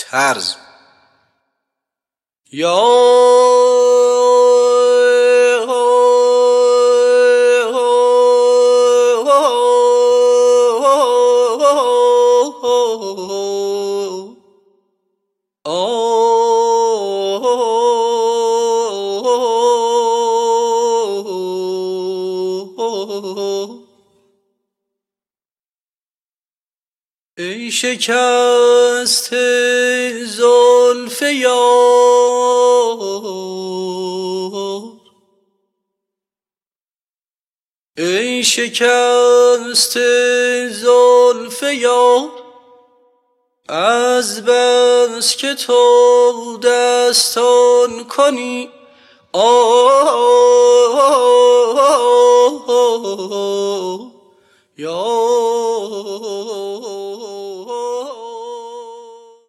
طرز ای شکسته زلف یار، ای شکسته زلف یار، از بس که تو دستان کنی یا